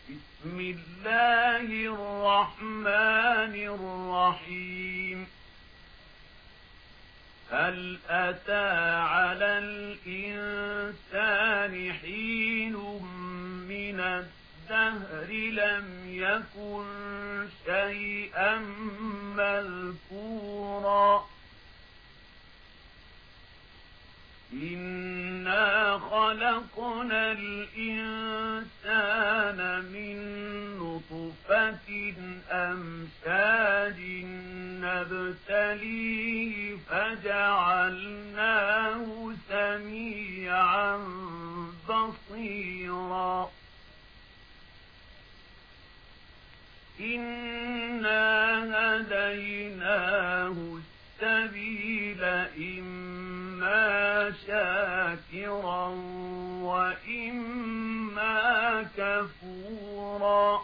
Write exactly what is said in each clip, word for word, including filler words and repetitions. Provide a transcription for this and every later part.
بسم الله الرحمن الرحيم. هل أتى على الإنسان حين من الدهر لم يكن شيئا مذكورا إنا خلقنا الإنسان من نطفة أمشاج نبتليه فجعلناه سميعا بصيرا إنا هديناه السبيل إما شاكرا وإما كفورا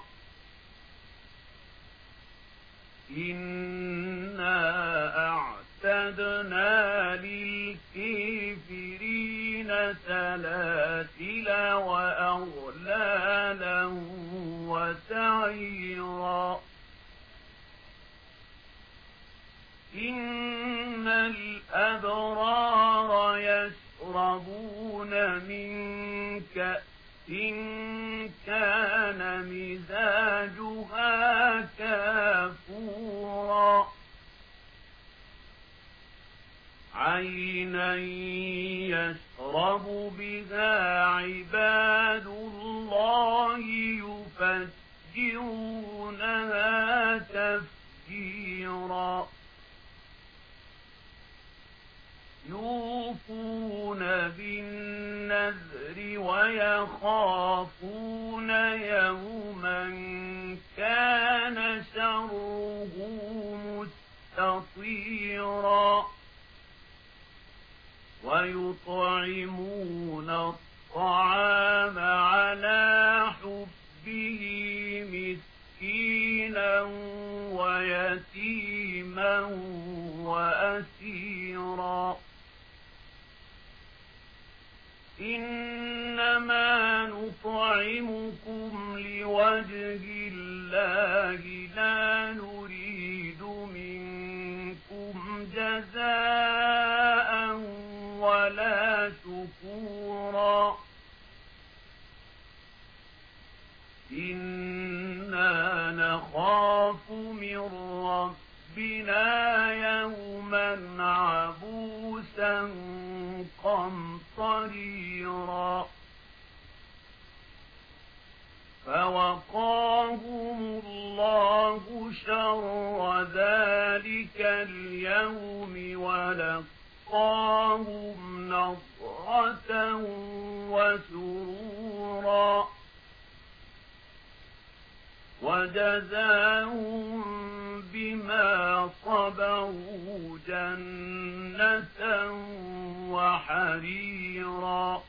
إنا أعتدنا للكافرين سلاسل وأغلالا وسعيرا إن الأبرار يشربون من كأس كان مزاجها كافورا عينا يشرب بها عباد الله يفجرونها تفجيرا يوفون بالنذر ويخافون يوما كان شره مستطيرا ويطعمون الطعام على حبه مسكينا ويتيما وأسيرا إنما نطعمكم لوجه الله لا نريد منكم جزاء ولا شكورا إنا نخاف من ربنا يوما عبوسا قمطريرا فوقاهم الله شر ذلك اليوم ولقاهم نضرة وسرورا وجزاهم بما صبروا جنة وحريرا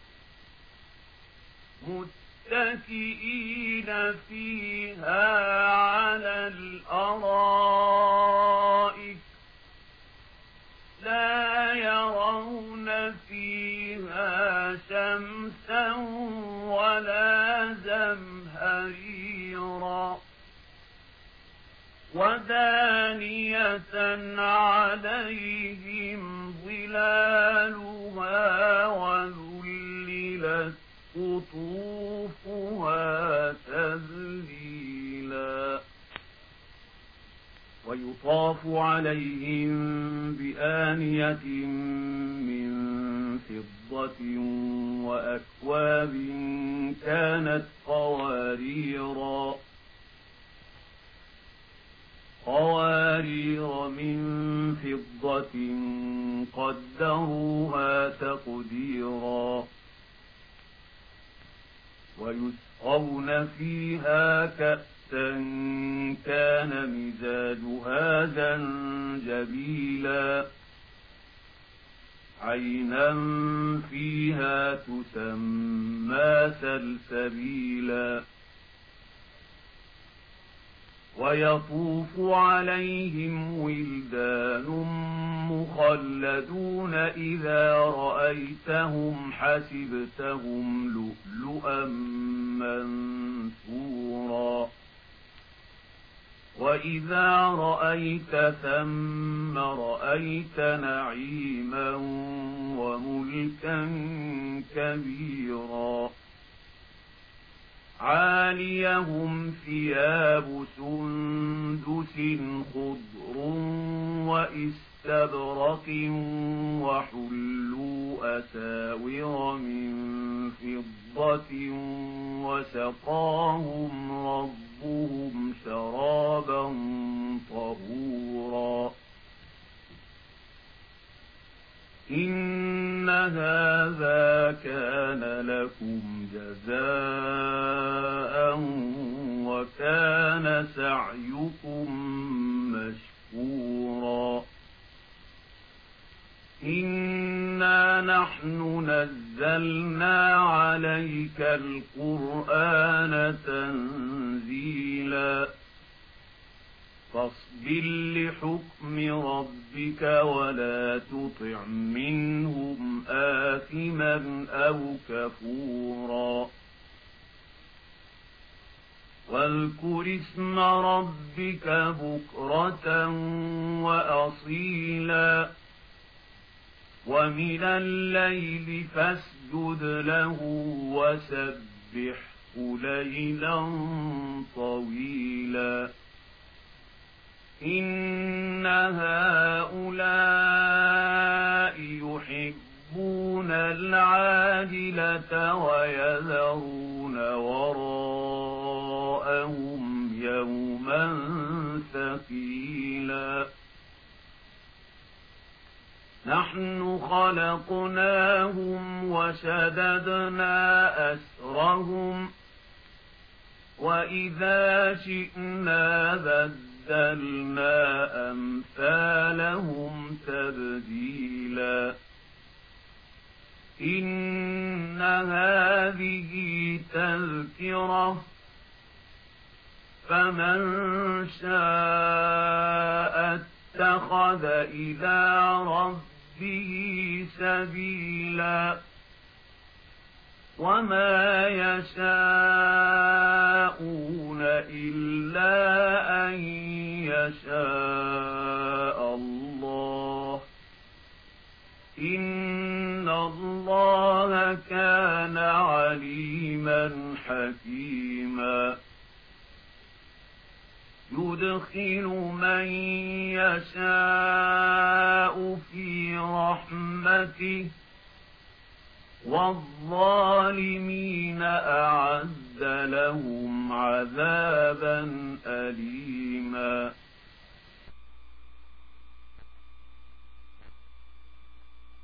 متكئين فيها على الأرائك لا يرون فيها شمسا ولا زمهريرا ودانية عليهم ظلالها وذللت قطوفها تذليلا ويطاف عليهم بآنية من فضة وأكواب كانت قواريرا قوارير من فضة قدروها تقديرا ويسقون فيها كأسا كان مزاجها زنجبيلا عينا فيها تسمى سلسبيلا ويطوف عليهم ولدان مخلدون إذا رأيتهم حسبتهم لؤلؤا منثورا وإذا رأيت ثم رأيت نعيما وملكا كبيرا عاليهم ثياب سندس خضر وإستبرق وحلوا أساور من فضة وسقاهم ربهم شرابا طهورا إن هذا كان لكم جزاء وكان سعيكم مشكورا إنا نحن نزلنا عليك القرآن تنزيلا فاصبر لحكم ربك ولا تطع منهم آثما أو كفورا واذكر اسم ربك بكرة وأصيلا ومن الليل فاسجد له وسبحه ليلا طويلا إن هؤلاء يحبون العاجلة ويذرون وراءهم يوما ثقيلا نحن خلقناهم وشددنا أسرهم وإذا شئنا بدلنا أمثالهم تبديلا إن هذه تذكرة فمن شاء اتخذ إلى ربه سبيلا وما يشاءون إلا أن يشاء الله إن الله كان عليما حكيما يدخل من يشاء في رحمته والظالمين أعد لهم عذابا أليما